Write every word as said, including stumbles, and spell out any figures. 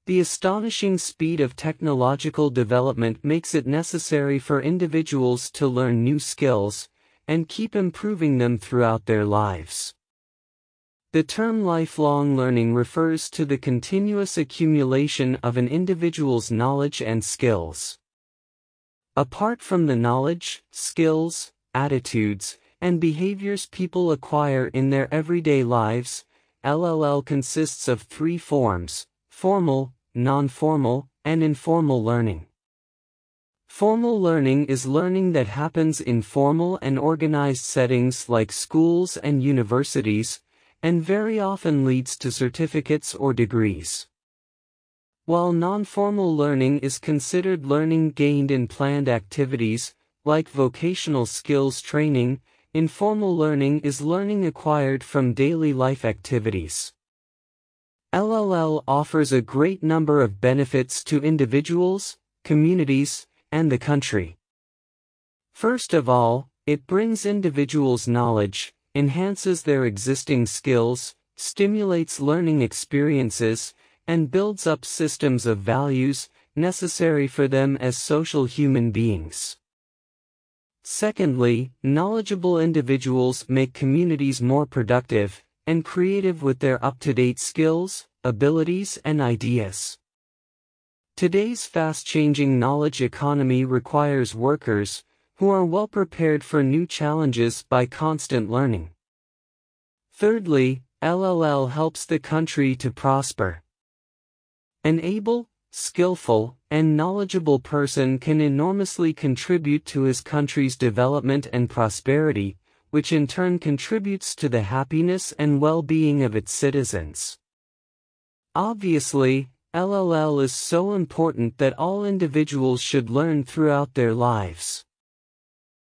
The astonishing speed of technological development makes it necessary for individuals to learn new skills and keep improving them throughout their lives. The term lifelong learning refers to the continuous accumulation of an individual's knowledge and skills. Apart from the knowledge, skills, attitudes, and behaviors people acquire in their everyday lives, L L L consists of three forms: formal, non-formal, and informal learning. Formal learning is learning that happens in formal and organized settings like schools and universities, and very often leads to certificates or degrees. While non-formal learning is considered learning gained in planned activities, like vocational skills training, informal learning is learning acquired from daily life activities. L L L offers a great number of benefits to individuals, communities, and the country. First of all, it brings individuals knowledge, enhances their existing skills, stimulates learning experiences, and builds up systems of values necessary for them as social human beings. Secondly, knowledgeable individuals make communities more productive and creative with their up-to-date skills, abilities, and ideas. Today's fast-changing knowledge economy requires workers who are well prepared for new challenges by constant learning. Thirdly, L L L helps the country to prosper. An able, skillful, and knowledgeable person can enormously contribute to his country's development and prosperity, which in turn contributes to the happiness and well-being of its citizens. Obviously, L L L is so important that all individuals should learn throughout their lives.